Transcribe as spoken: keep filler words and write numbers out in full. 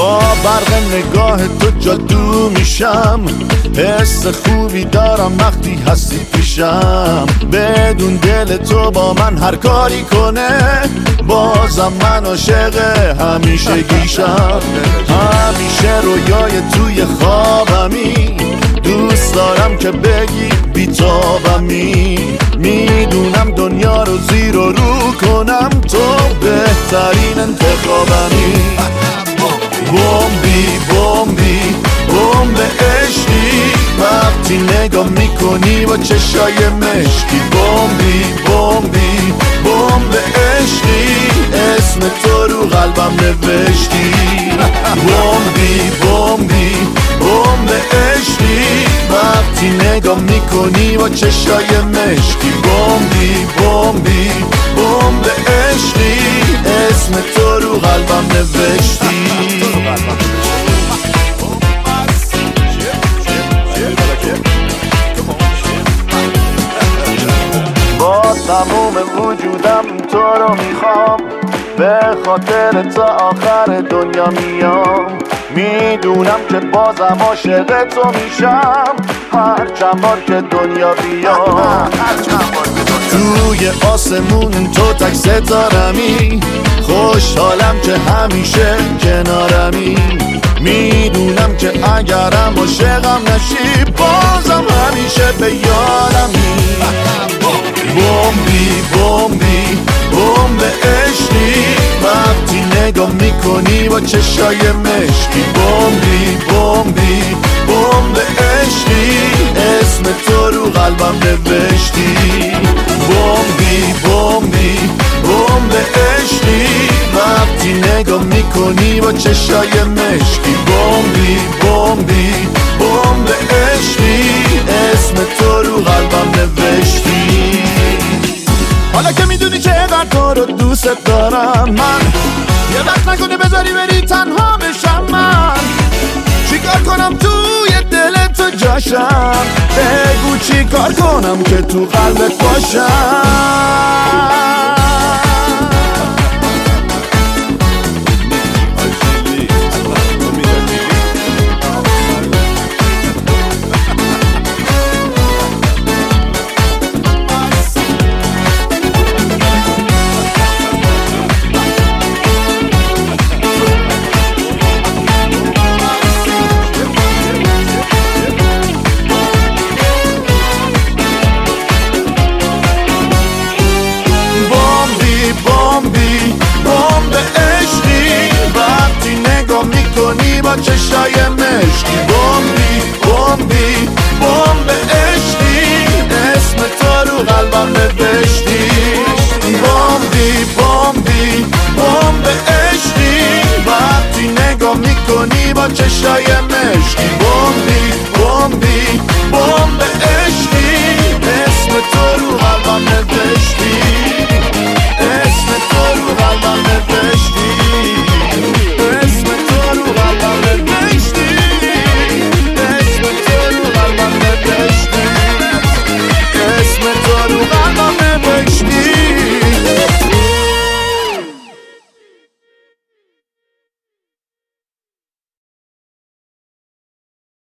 با برق نگاه تو جادو میشم، حس خوبی دارم وقتی هستی پیشم. بدون دل تو با من هر کاری کنه، بازم من عاشق همیشه گیشم. همیشه رویای توی خوابمی، دوست دارم که بگی بیتابمی. میدونم دنیا رو زیر و رو کنم، تو بهترین انتخابمی. بمبی بمبی بمب عشقی، وقتی نگاه میکنی با چشای مشکی. بمبی بمبی بمب عشقی، اسم تو رو قلبم نوشتی. بمبی بمبی بمب عشقی، وقتی نگاه میکنی با چشای مشکی. بمبی بمبی بمب عشقی، اسم تو رو قلبم نوشتی. با تموم وجودم تو رو میخوام، به خاطر تا آخر دنیا میام. میدونم که بازم عاشق تو میشم، هر چند بار که دنیا بیام. توی آسمون تو تک ستارمی، خوشحالم که همیشه کنارمی. میدونم که اگرم عاشقم نشی، بازم همیشه به یارمی. بمبی بمبی بمب عشقی، وقتی نگاه میکنی با چشای مشکی. بمبی بمبی بمب عشقی، اسم تو رو قلبم نوشتی. بمبی بمبی بمب عشقی، وقتی نگاه میکنی با چشای مشکی. بمبی بمبی بمب عشقی، اسم تو رو قلبم نوشتی. حالا که میدونی که اینقدر تو رو دوست دارم، من یه وقت نکنه بذاری بری تنها بشم. من چیکار کنم توی دل تو جاشم، بگو چیکار کنم که تو قلبت باشم. با چشای مشکی. بمبی بمبی بمب عشقی، اسم تو رو قلبم نوشتی. بمبی بمبی بمب عشقی، وقتی نگاه میکنی با چشای مشکی. بمبی بمبی